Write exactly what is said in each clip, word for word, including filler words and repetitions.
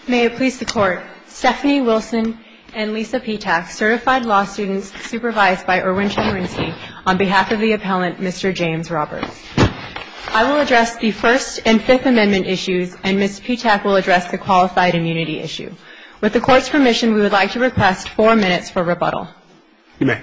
May it please the Court, Stephanie Wilson and Lisa Petak, certified law students supervised by Erwin Chemerinsky, on behalf of the appellant, Mister James Roberts. I will address the First and Fifth Amendment issues, and Miz Petak will address the qualified immunity issue. With the Court's permission, we would like to request four minutes for rebuttal. You may.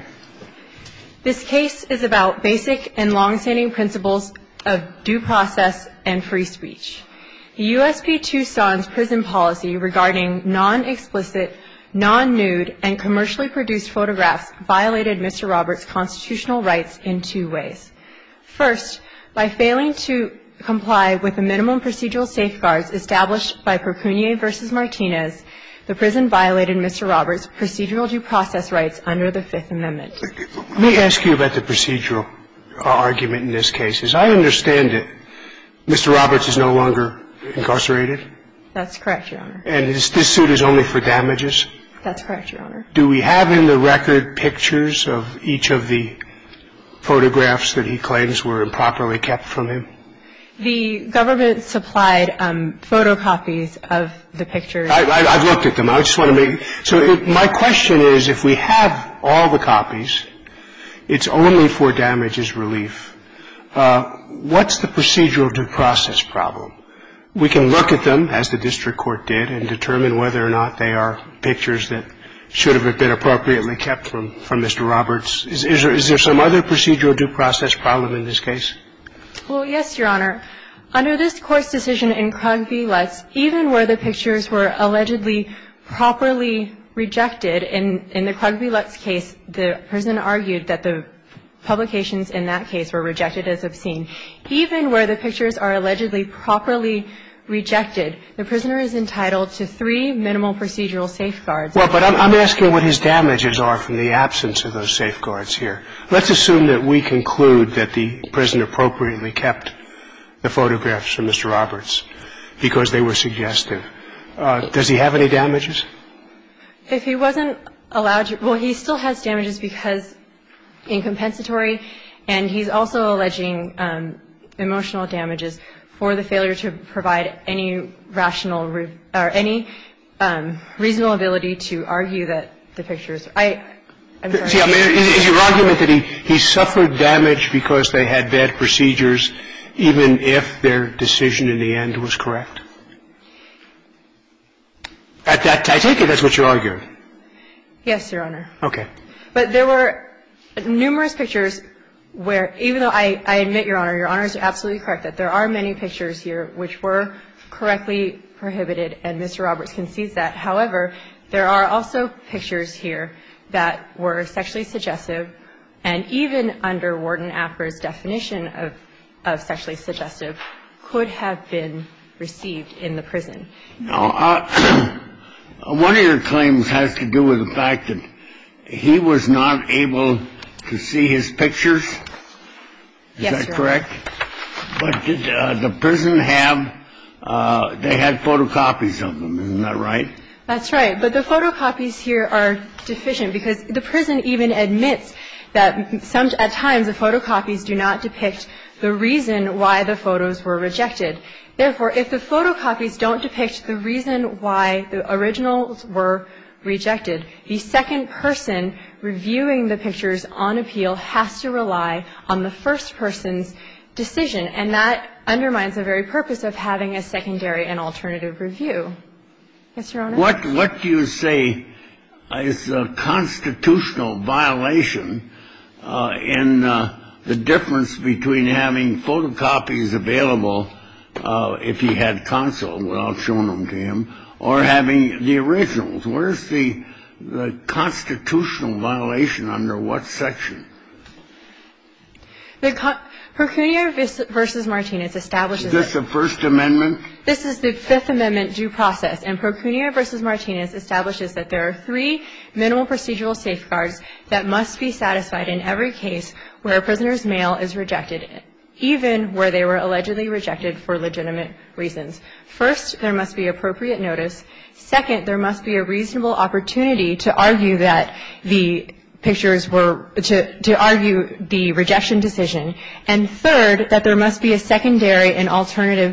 This case is about basic and long-standing principles of due process and free speech. The U S P Tucson's prison policy regarding non-explicit, non-nude, and commercially produced photographs violated Mister Roberts' constitutional rights in two ways. First, by failing to comply with the minimum procedural safeguards established by Procunier v. Martinez, the prison violated Mister Roberts' procedural due process rights under the Fifth Amendment. Let me ask you about the procedural argument in this case. As I understand it, Mister Roberts is no longer incarcerated? That's correct, Your Honor. And this, this suit is only for damages? That's correct, Your Honor. Do we have in the record pictures of each of the photographs that he claims were improperly kept from him? The government supplied um, photocopies of the pictures. I, I, I've looked at them. I just want to make – so it, my question is, if we have all the copies, it's only for damages relief, uh, what's the procedural due process problem? We can look at them, as the district court did, and determine whether or not they are pictures that should have been appropriately kept from, from Mister Roberts. Is, is, there, is there some other procedural due process problem in this case? Well, yes, Your Honor. Under this Court's decision in Krug v. Lutz, even where the pictures were allegedly properly rejected, in, in the Krug v. Lutz case, the prison argued that the publications in that case were rejected as obscene. Even where the pictures are allegedly properly rejected, the prisoner is entitled to three minimal procedural safeguards. Well, but I'm, I'm asking what his damages are from the absence of those safeguards here. Let's assume that we conclude that the prison appropriately kept the photographs from Mister Roberts because they were suggestive. Uh, does he have any damages? If he wasn't allowed to – well, he still has damages because in compensatory, and he's also alleging um, emotional damages for the failure to provide any rational re- or any um, reasonable ability to argue that the pictures. I, I'm sorry. See, I mean, is, is your argument that he, he suffered damage because they had bad procedures, even if their decision in the end was correct? At that, I take it that's what you're arguing. Yes, Your Honor. Okay. But there were numerous pictures where, even though I, I admit, Your Honor, Your Honor is absolutely correct, that there are many pictures here which were correctly prohibited, and Mister Roberts concedes that. However, there are also pictures here that were sexually suggestive, and even under Warden Apper's definition of, of sexually suggestive, could have been received in the prison. Now, uh, one of your claims has to do with the fact that he was not able to see his pictures. Is yes, that correct? Honor. But did uh, the prison have, uh, they had photocopies of them, isn't that right? That's right. But the photocopies here are deficient because the prison even admits that some, at times the photocopies do not depict the reason why the photos were rejected. Therefore, if the photocopies don't depict the reason why the originals were rejected, the second person reviewing the pictures on appeal has to rely on the first person's decision, and that undermines the very purpose of having a secondary and alternative review. Yes, Your Honor? What, what do you say is a constitutional violation uh, in uh, the difference between having photocopies available uh, if he had counsel without showing them to him, or having the originals? Where's the, the constitutional violation under what section? The con- Procunier v. Martinez establishes Is this that the First Amendment? This is the Fifth Amendment due process, and Procunier v. Martinez establishes that there are three minimal procedural safeguards that must be satisfied in every case where a prisoner's mail is rejected, even where they were allegedly rejected for legitimate reasons. First, there must be appropriate notice. Second, there must be a reasonable opportunity to argue that the pictures were to, to argue the rejection decision. And third, that there must be a secondary and alternative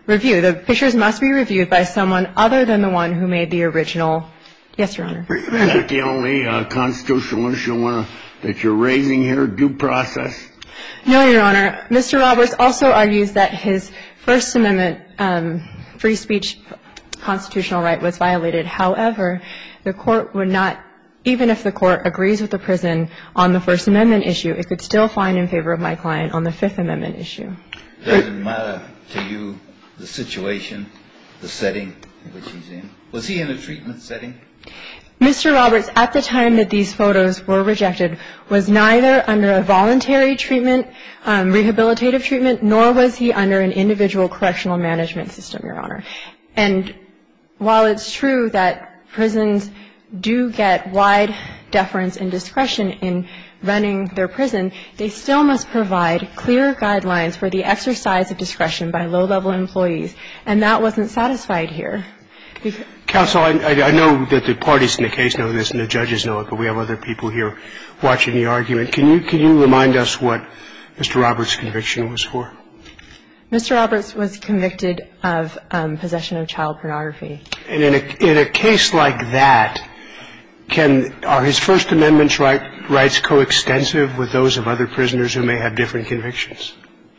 review. The pictures must be reviewed by someone other than the one who made the original. Yes, Your Honor. Is that the only uh, constitutional issue wanna, that you're raising here, due process? No, Your Honor. Mister Roberts also argues that his First Amendment um, free speech constitutional right was violated. However, the court would not, even if the court agrees with the prison on the First Amendment issue, it could still find in favor of my client on the Fifth Amendment issue. Does it matter to you the situation, the setting in which he's in? Was he in a treatment setting? Mister Roberts, at the time that these photos were rejected, was neither under a voluntary treatment, um, rehabilitative treatment, nor was he under an individual correctional management system, Your Honor. And while it's true that prisons do get wide deference and discretion in running their prison, they still must provide clear guidelines for the exercise of discretion by low-level employees, and that wasn't satisfied here. Because Counsel, I, I know that the parties in the case know this and the judges know it, but we have other people here watching the argument. Can you can you remind us what Mister Roberts' conviction was for? Mister Roberts was convicted of um, possession of child pornography. And in a in a case like that, can are his First Amendment right, rights coextensive with those of other prisoners who may have different convictions?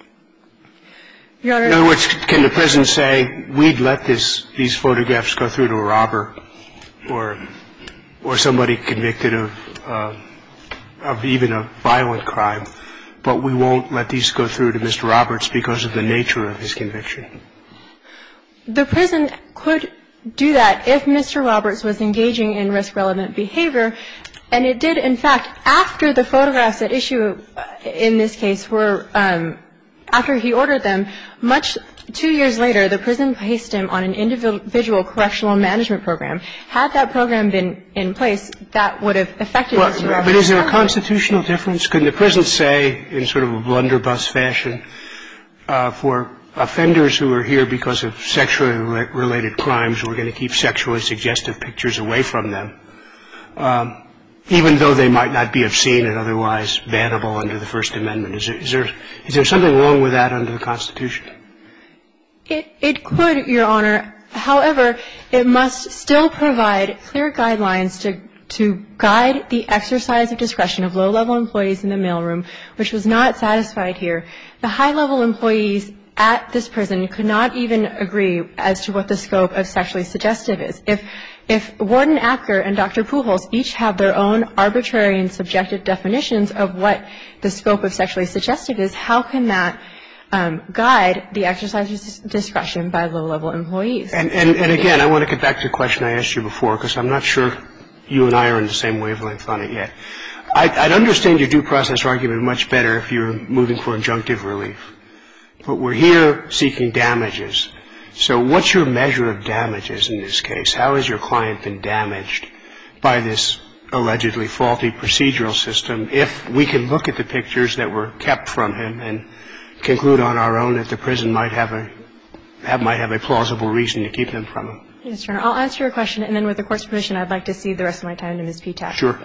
Your Honor, in other words, can the prison say, we'd let this, these photographs go through to a robber or or somebody convicted of, uh, of even a violent crime, but we won't let these go through to Mister Roberts because of the nature of his conviction? The prison could do that if Mister Roberts was engaging in risk-relevant behavior, and it did, in fact, after the photographs at issue in this case were um, after he ordered them, much two years later, the prison placed him on an individual correctional management program. Had that program been in place, that would have affected well, Mister Roberts. But is there a constitutional difference? Can the prison say, in sort of a blunderbuss fashion, uh, for offenders who are here because of sexually related crimes, we're going to keep sexually suggestive pictures away from them, um, even though they might not be obscene and otherwise bannable under the First Amendment? Is there, is there, is there something wrong with that under the Constitution? It, it could, Your Honor. However, it must still provide clear guidelines to, to guide the exercise of discretion of low-level employees in the mailroom, which was not satisfied here. The high-level employees at this prison could not even agree as to what the scope of sexually suggestive is. If If Warden Acker and Doctor Pujols each have their own arbitrary and subjective definitions of what the scope of sexually suggestive is, how can that um, guide the exercise of discretion by low-level employees? And, and, and again, I want to get back to a question I asked you before, because I'm not sure you and I are in the same wavelength on it yet. I'd, I'd understand your due process argument much better if you were moving for injunctive relief. But we're here seeking damages. So what's your measure of damages in this case? How has your client been damaged by this allegedly faulty procedural system if we can look at the pictures that were kept from him and conclude on our own that the prison might have a have, might have a plausible reason to keep them from him? Yes, Your Honor. I'll answer your question, and then with the Court's permission, I'd like to cede the rest of my time to Miz Petak. Sure.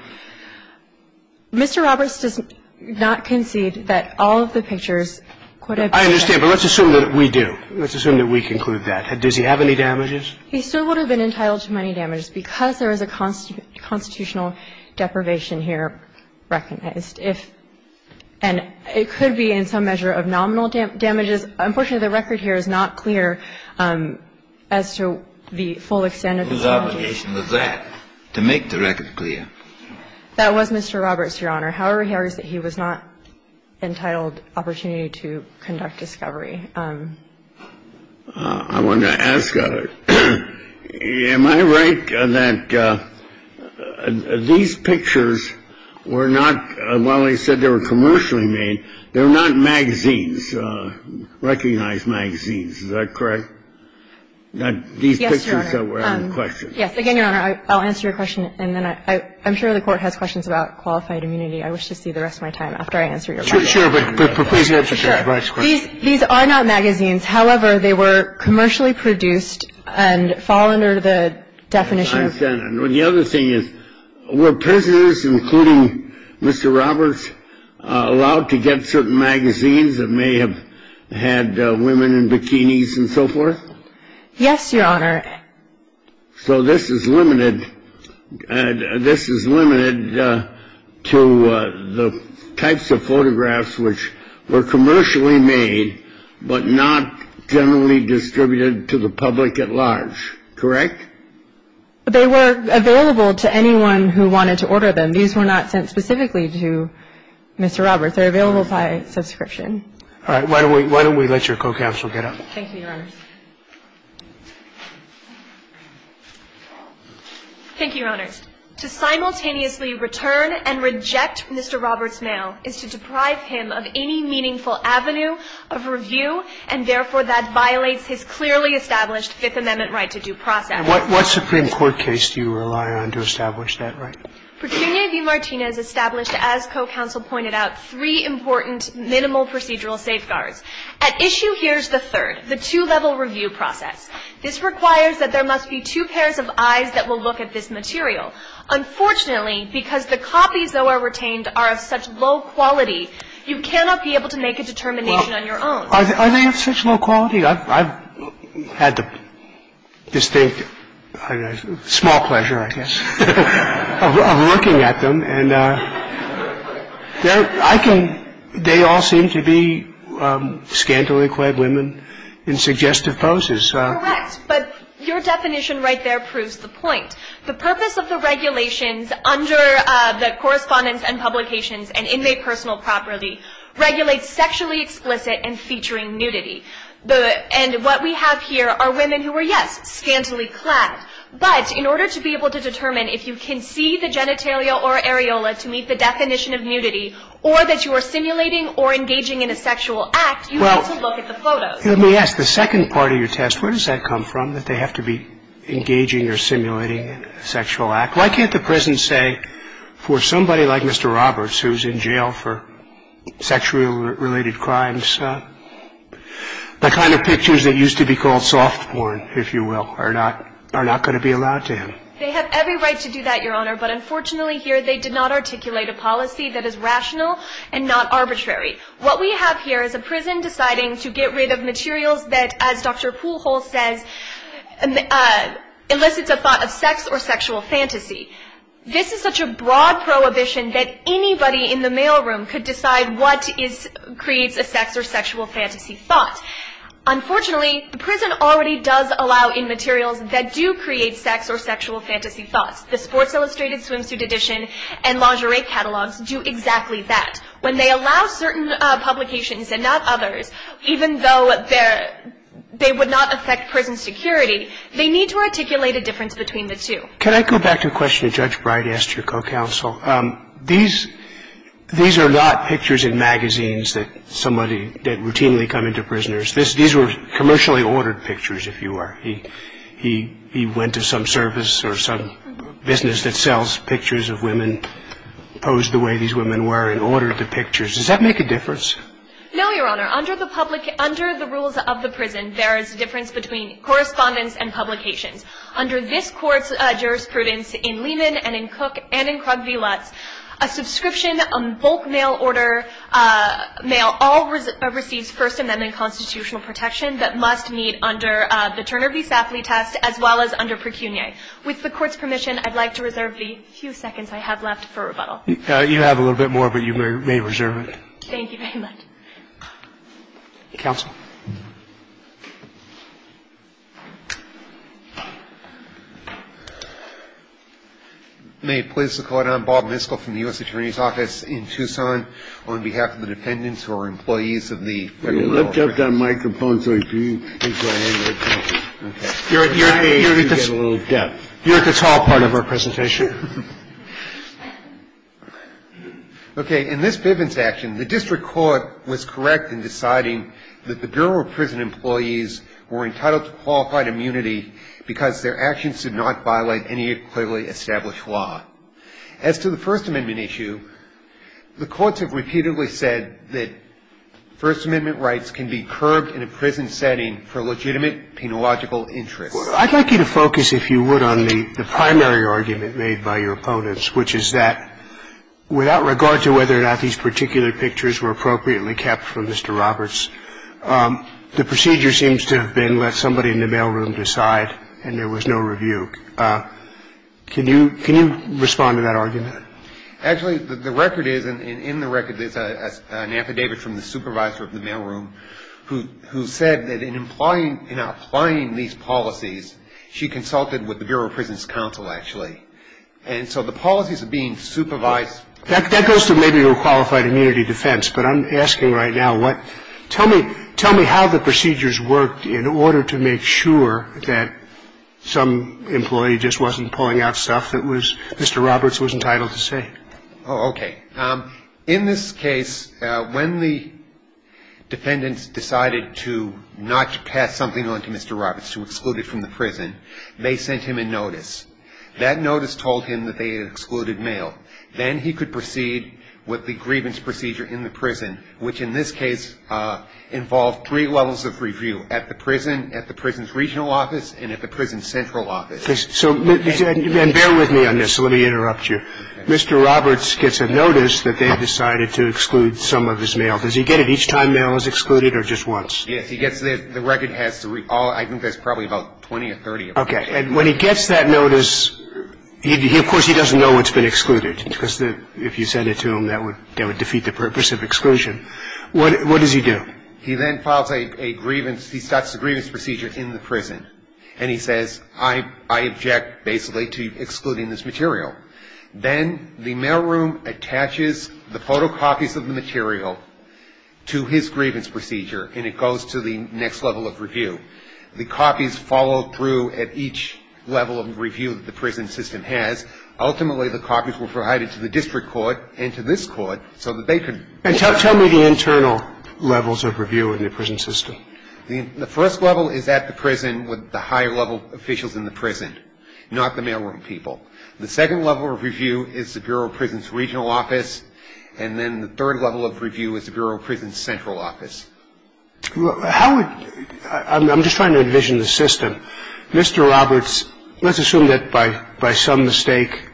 Mister Roberts does not concede that all of the pictures could have been. I understand, but let's assume that we do. Let's assume that we conclude that. Does he have any damages? He still would have been entitled to money damages because there is a constitu- constitutional deprivation here recognized. If And it could be in some measure of nominal dam- damages. Unfortunately, the record here is not clear um, as to the full extent of the Whose damages. obligation was that, to make the record clear? That was Mister Roberts, Your Honor. However, he argues that he was not entitled opportunity to conduct discovery. Um, uh, I want to ask, uh, am I right uh, that uh, uh, these pictures were not, uh, well, they said they were commercially made, they were not magazines, uh, recognized magazines, is that correct? That these yes, Your pictures Honor. that were um, in question? Yes, again, Your Honor, I, I'll answer your question, and then I, I, I'm sure the Court has questions about qualified immunity. I wish to see the rest of my time after I answer your Sure, question. sure, but, but, but please answer Sure. Judge Bright's question. These, these are not magazines. However, they were commercially produced and fall under the definition I of understand. And the other thing is, were prisoners, including Mister Roberts, uh, allowed to get certain magazines that may have had uh, women in bikinis and so forth? Yes, Your Honor. So this is limited. Uh, this is limited uh, to uh, the types of photographs which were commercially made, but not generally distributed to the public at large. Correct? They were available to anyone who wanted to order them. These were not sent specifically to Mister Roberts. They're available by subscription. All right. Why don't we why don't we let your co-counsel get up? Thank you, Your Honor. Thank you, Your Honors. To simultaneously return and reject Mister Roberts' mail is to deprive him of any meaningful avenue of review, and therefore that violates his clearly established Fifth Amendment right to due process. And what, what Supreme Court case do you rely on to establish that right? Pecunia v. Martinez established, as co-counsel pointed out, three important minimal procedural safeguards. At issue here is the third, the two-level review process. This requires that there must be two pairs of eyes that will look at this material. Unfortunately, because the copies, though, are retained, are of such low quality, you cannot be able to make a determination well, on your own. Are they, are they of such low quality? I've, I've had the distinct, I don't know, small pleasure, I guess, of, of looking at them, and uh, they're, I can. They all seem to be um, scantily clad women in suggestive poses. Uh, Correct, but your definition right there proves the point. The purpose of the regulations under uh, the Correspondence and Publications and Inmate Personal Property regulates sexually explicit and featuring nudity. The, and what we have here are women who are, yes, scantily clad. But in order to be able to determine if you can see the genitalia or areola to meet the definition of nudity, or that you are simulating or engaging in a sexual act, you well, need to look at the photos. Let me ask, the second part of your test, where does that come from, that they have to be engaging or simulating a sexual act? Why can't the prison say, for somebody like Mister Roberts, who's in jail for sexually related crimes, uh, the kind of pictures that used to be called soft porn, if you will, are not are not going to be allowed to him? They have every right to do that, Your Honor, but unfortunately here they did not articulate a policy that is rational and not arbitrary. What we have here is a prison deciding to get rid of materials that, as Doctor Poolhole says, uh, elicits a thought of sex or sexual fantasy. This is such a broad prohibition that anybody in the mailroom could decide what is creates a sex or sexual fantasy thought. Unfortunately, the prison already does allow in materials that do create sex or sexual fantasy thoughts. The Sports Illustrated Swimsuit Edition and lingerie catalogs do exactly that. When they allow certain uh, publications and not others, even though they're they would not affect prison security, they need to articulate a difference between the two. Can I go back to a question that Judge Bright asked your co-counsel? Um, these these are not pictures in magazines that somebody that routinely come into prisoners. This, these were commercially ordered pictures, if you were. He he he went to some service or some business that sells pictures of women posed the way these women were and ordered the pictures. Does that make a difference? No, Your Honor. Under the public, under the rules of the prison, there is a difference between correspondence and publications. Under this court's uh, jurisprudence in Lehman and in Cook and in Krug v. Lutz, a subscription, a bulk mail order, uh, mail all res- uh, receives First Amendment constitutional protection that must meet under uh, the Turner v. Safley test as well as under Pecuniae. With the court's permission, I'd like to reserve the few seconds I have left for rebuttal. Uh, you have a little bit more, but you may, may reserve it. Thank you very much. Counsel. May it please the Court, I'm Bob Miskell from the U S Attorney's Office in Tucson on behalf of the defendants who are employees of the Federal Bureau of Prisons. Lift up that microphone so you can take your hand. Okay. You're, you're, you're, you're, at the, a little depth. You're at the tall part of our presentation. Okay, in this Bivens action, the district court was correct in deciding that the Bureau of Prison employees were entitled to qualified immunity because their actions did not violate any clearly established law. As to the First Amendment issue, the courts have repeatedly said that First Amendment rights can be curbed in a prison setting for legitimate penological interests. Well, I'd like you to focus, if you would, on the, the primary argument made by your opponents, which is that without regard to whether or not these particular pictures were appropriately kept from Mister Roberts' Um, the procedure seems to have been let somebody in the mailroom decide, and there was no review. Uh, can you can you respond to that argument? Actually, the, the record is, and in, in the record, there's a, a, an affidavit from the supervisor of the mailroom who who said that in applying in applying these policies, she consulted with the Bureau of Prisons Counsel, actually. And so the policies are being supervised. That, that goes to maybe a qualified immunity defense, but I'm asking right now, what, tell me, tell me how the procedures worked in order to make sure that some employee just wasn't pulling out stuff that was, Mister Roberts was entitled to say. Oh, okay. Um, in this case, uh, when the defendants decided to not pass something on to Mister Roberts, to exclude it from the prison, they sent him a notice. That notice told him that they had excluded mail. Then he could proceed with the grievance procedure in the prison, which in this case uh, involved three levels of review: at the prison, at the prison's regional office, and at the prison's central office. So, and bear with me on this, so let me interrupt you. Okay. Mister Roberts gets a notice that they've decided to exclude some of his mail. Does he get it each time mail is excluded, or just once? Yes, he gets the, the record has to re, all, I think there's probably about twenty or thirty of them. Okay, and when he gets that notice, He, he, of course, he doesn't know what's been excluded, because the, if you send it to him, that would that would defeat the purpose of exclusion. What what does he do? He then files a, a grievance. He starts the grievance procedure in the prison, and he says, "I I object, basically, to excluding this material." Then the mailroom attaches the photocopies of the material to his grievance procedure, and it goes to the next level of review. The copies follow through at each level of review that the prison system has. Ultimately, the copies were provided to the district court and to this court so that they could... And tell, tell me the internal levels of review in the prison system. The, the first level is at the prison with the higher level officials in the prison, not the mailroom people. The second level of review is the Bureau of Prisons regional office, and then the third level of review is the Bureau of Prisons central office. How would... I'm, I'm just trying to envision the system. Mister Roberts, let's assume that by, by some mistake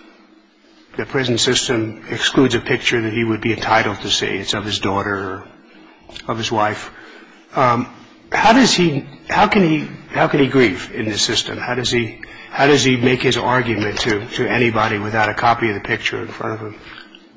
the prison system excludes a picture that he would be entitled to see. It's of his daughter or of his wife. Um, how does he, how can he, how can he grieve in this system? How does he, how does he make his argument to, to anybody without a copy of the picture in front of him?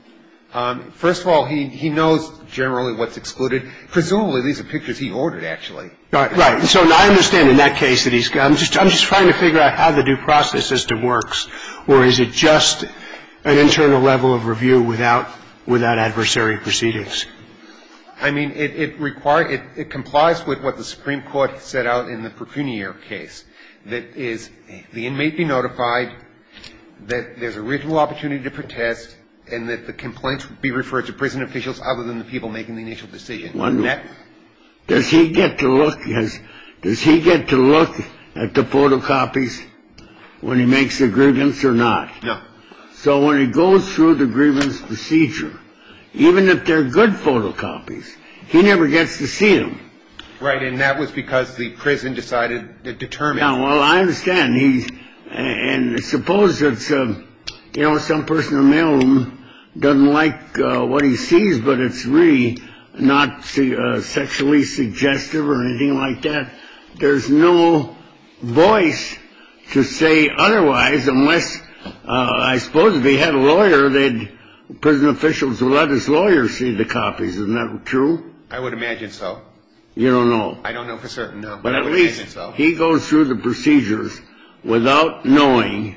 Um, first of all, he, he knows generally what's excluded. Presumably, these are pictures he ordered, actually. Right, right. So I understand in that case that he's. I'm just. I'm just trying to figure out how the due process system works, or is it just an internal level of review without without adversary proceedings? I mean, it it require it, it complies with what the Supreme Court set out in the Pecuniary case. That is, the inmate be notified that there's a reasonable opportunity to protest, and that the complaints be referred to prison officials other than the people making the initial decision. That, does he get to look? Has, does he get to look at the photocopies when he makes the grievance or not? No. So when he goes through the grievance procedure, even if they're good photocopies, he never gets to see them. Right, and that was because the prison decided to determine. Now, well, I understand. He's and suppose it's. Um, You know, some person in the mailroom doesn't like uh, what he sees, but it's really not uh, sexually suggestive or anything like that. There's no voice to say otherwise, unless, uh, I suppose if he had a lawyer, they'd, prison officials would let his lawyer see the copies. Isn't that true? I would imagine so. You don't know? I don't know for certain, no. But, but at I would least imagine so. He goes through the procedures without knowing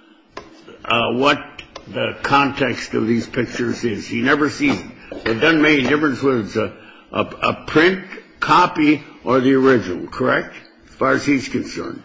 Uh, what the context of these pictures is. He never sees them. It doesn't make any difference whether it's a, a, a print copy or the original, correct? As far as he's concerned.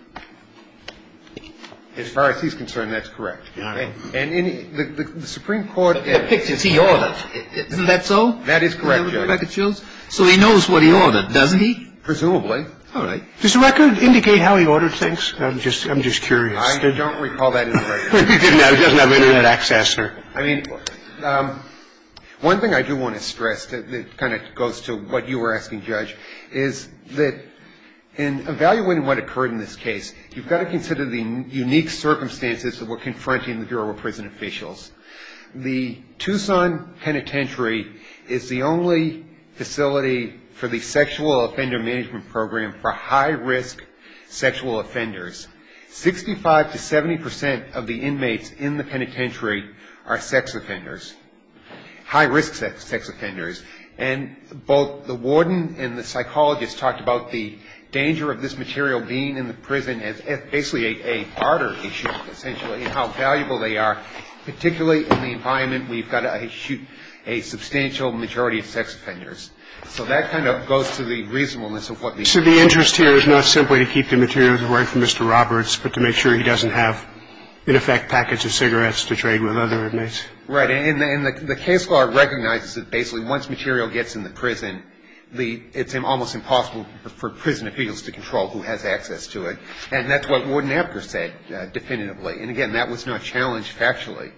As far as he's concerned, that's correct. Yeah. And, and in the, the, the Supreme Court... But the pictures he ordered. Isn't that so? That is correct, Isn't that what Judge. the record shows? So he knows what he ordered, doesn't he? Presumably. All right. Does the record indicate how he ordered things? I'm just, I'm just curious. I Did, don't recall that in the record. he didn't have, he doesn't have internet access, or. I mean, um, one thing I do want to stress that, that kind of goes to what you were asking, Judge, is that in evaluating what occurred in this case, you've got to consider the unique circumstances that were confronting the Bureau of Prison officials. The Tucson Penitentiary is the only facility for the Sexual Offender Management Program for high-risk sexual offenders. sixty-five to seventy percent of the inmates in the penitentiary are sex offenders, high-risk sex, sex offenders. And both the warden and the psychologist talked about the danger of this material being in the prison as, as basically a, a barter issue, essentially, and how valuable they are, particularly in the environment where you've got a, a, a substantial majority of sex offenders. So that kind of goes to the reasonableness of what the... So the interest here is not simply to keep the materials away from Mister Roberts, but to make sure he doesn't have, in effect, packets of cigarettes to trade with other inmates. Right, and, the, and the, the case law recognizes that basically once material gets in the prison, the, it's almost impossible for, for prison officials to control who has access to it. And that's what Warden Apker said uh, definitively. And again, that was not challenged factually.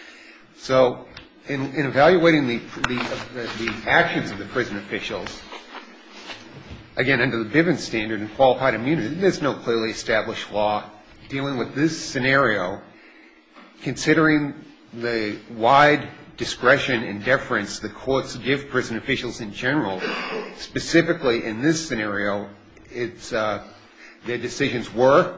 So in, in evaluating the, the, uh, the actions of the prison officials, again, under the Bivens standard and qualified immunity, there's no clearly established law dealing with this scenario, considering the wide discretion and deference the courts give prison officials in general. Specifically in this scenario, it's, uh, their decisions were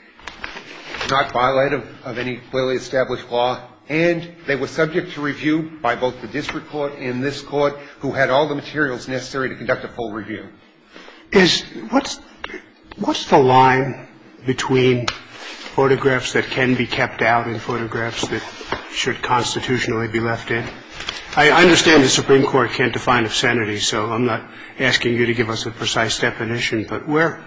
not violative of any clearly established law, and they were subject to review by both the district court and this court, who had all the materials necessary to conduct a full review. Is what's what's the line between photographs that can be kept out and photographs that should constitutionally be left in? I understand the Supreme Court can't define obscenity, so I'm not asking you to give us a precise definition, but where,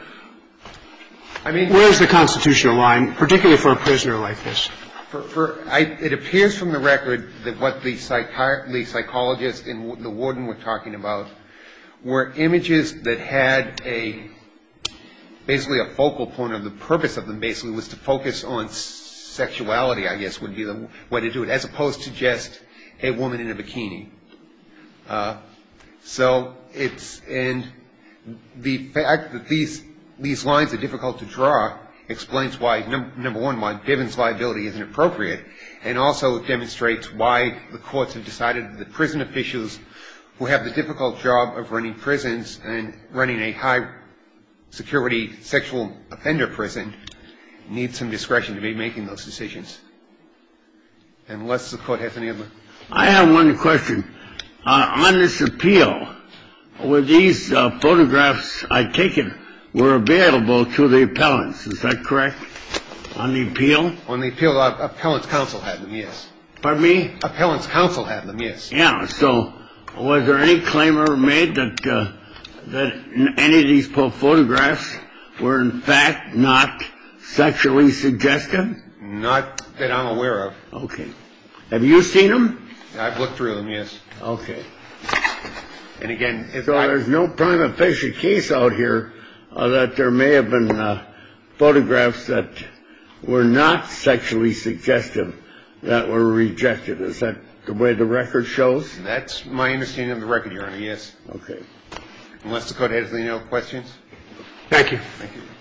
I mean, where's the constitutional line, particularly for a prisoner like this? For, for I, it appears from the record that what the, psychi- the psychologist and the warden were talking about were images that had a basically a focal point of the purpose of them basically was to focus on sexuality, I guess, would be the way to do it, as opposed to just a woman in a bikini. Uh, so it's, and the fact that these, these lines are difficult to draw explains why, num- number one, why Bivens liability isn't appropriate, and also demonstrates why the courts have decided that prison officials who have the difficult job of running prisons and running a high security sexual offender prison need some discretion to be making those decisions. Unless the court has any other. I have one question. Uh, on this appeal, were these uh, photographs I taken were available to the appellants? Is that correct? On the appeal? On the appeal, uh, appellant's counsel had them, yes. Pardon me? Appellant's counsel had them, yes. Yeah. So, was there any claim ever made that uh, that any of these photographs were in fact not sexually suggestive? Not that I'm aware of. Okay. Have you seen them? I've looked through them, yes. Okay. And again, if So I, there's no prima facie case out here uh, that there may have been uh, photographs that were not sexually suggestive that were rejected. Is that the way the record shows? that's my understanding of the record, Your Honor, yes. Okay. Unless the court has any other questions. Thank you. Thank you.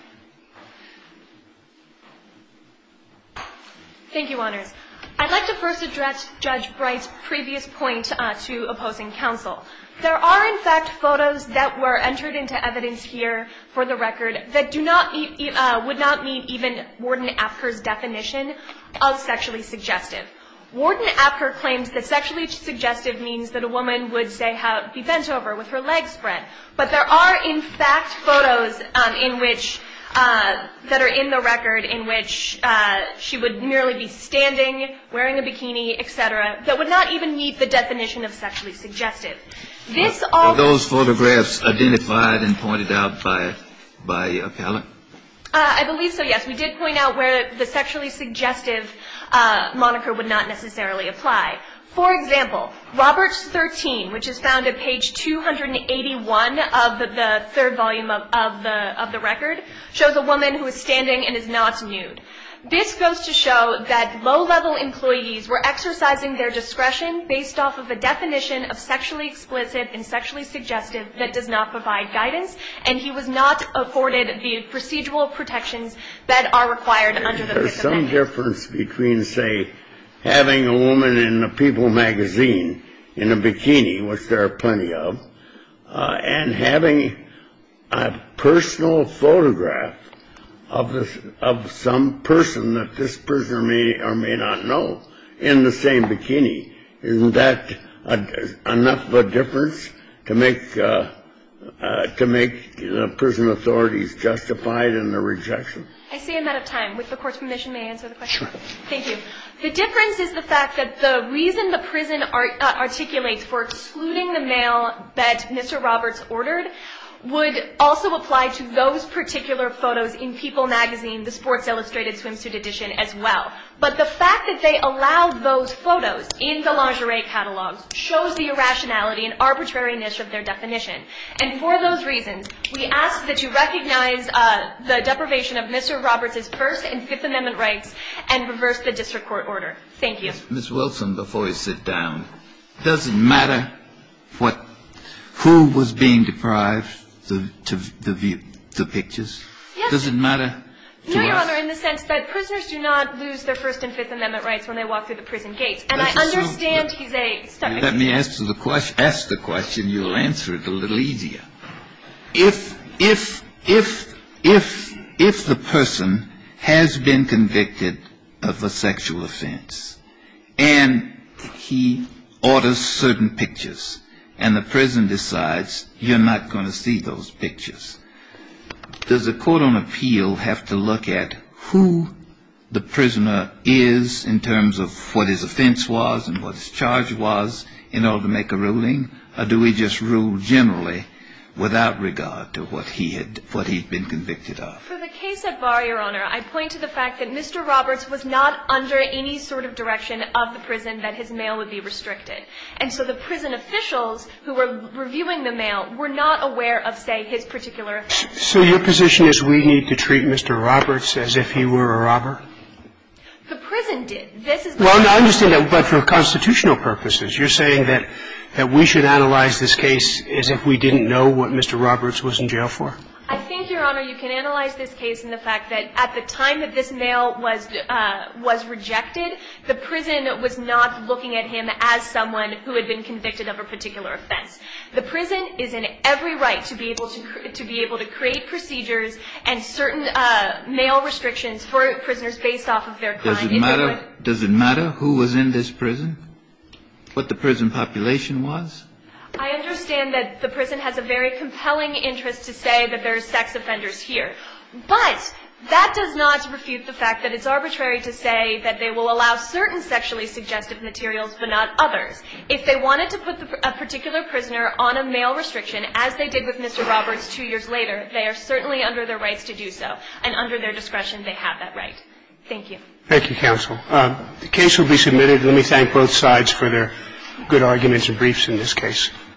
Thank you, Honors. I'd like to first address Judge Bright's previous point uh, to opposing counsel. There are, in fact, photos that were entered into evidence here for the record that do not e- uh, would not meet even Warden Apker's definition of sexually suggestive. Warden Apker claims that sexually suggestive means that a woman would, say, have, be bent over with her legs spread. But there are, in fact, photos um, in which uh, that are in the record in which uh, she would merely be standing, wearing a bikini, et cetera, that would not even meet the definition of sexually suggestive. This all Are those photographs identified and pointed out by by appellant? Uh, I believe so, yes. We did point out where the sexually suggestive uh, moniker would not necessarily apply. For example, Roberts thirteen, which is found at page two hundred eighty-one of the, the third volume of, of, the, of the record, shows a woman who is standing and is not nude. This goes to show that low-level employees were exercising their discretion based off of a definition of sexually explicit and sexually suggestive that does not provide guidance, and he was not afforded the procedural protections that are required under the There's Fifth some Amendment. difference between, say, having a woman in the People magazine in a bikini, which there are plenty of, uh, and having a personal photograph of this, of some person that this prisoner may or may not know in the same bikini. Isn't that a, enough of a difference to make uh, uh, to make the prison authorities justified in the rejection? I see I'm out of time. With the court's permission, may I answer the question? Sure. Thank you. The difference is the fact that the reason the prison art, uh, articulates for excluding the mail that Mister Roberts ordered would also apply to those particular photos in People magazine, the Sports Illustrated swimsuit edition as well. But the fact that they allowed those photos in the lingerie catalogs shows the irrationality and arbitrariness of their definition. And for those reasons, we ask that you recognize uh, the deprivation of Mister Roberts' First and Fifth Amendment rights and reverse the district court order. Thank you. Miz Wilson, before you sit down, does it matter what, who was being deprived the, to the view, the pictures? Yes. Does it matter to No, Your us? Honor, in the sense that prisoners do not lose their First and Fifth Amendment rights when they walk through the prison gates. And Let's I assume- understand he's a... Sorry. Let me ask the question. Ask the question. You'll answer it a little easier. If if if if if the person has been convicted of a sexual offense and he orders certain pictures, and the prison decides you're not going to see those pictures, does the court on appeal have to look at who the prisoner is in terms of what his offense was and what his charge was in order to make a ruling, or do we just rule generally without regard to what he had, what he'd been convicted of? For the case at bar, Your Honor, I point to the fact that Mister Roberts was not under any sort of direction of the prison that his mail would be restricted. And so the prison officials who were reviewing the mail were not aware of, say, his particular offense. So your position is we need to treat Mister Roberts as if he were a robber? The prison did. This is the Well, no, I understand that, but for constitutional purposes, you're saying that, that we should analyze this case as if we didn't know what Mister Roberts was in jail for? I think, Your Honor, you can analyze this case in the fact that at the time that this mail was uh, was rejected, the prison was not looking at him as someone who had been convicted of a particular offense. The prison is in every right to be able to cr- to be able to create procedures and certain uh, mail restrictions for prisoners based off of their crime. Does it If matter? would- Does it matter who was in this prison? What the prison population was? I understand that the prison has a very compelling interest to say that there are sex offenders here. But that does not refute the fact that it's arbitrary to say that they will allow certain sexually suggestive materials but not others. If they wanted to put the, a particular prisoner on a mail restriction, as they did with Mister Roberts two years later, they are certainly under their rights to do so. And under their discretion, they have that right. Thank you. Thank you, counsel. Uh, the case will be submitted. Let me thank both sides for their good arguments and briefs in this case.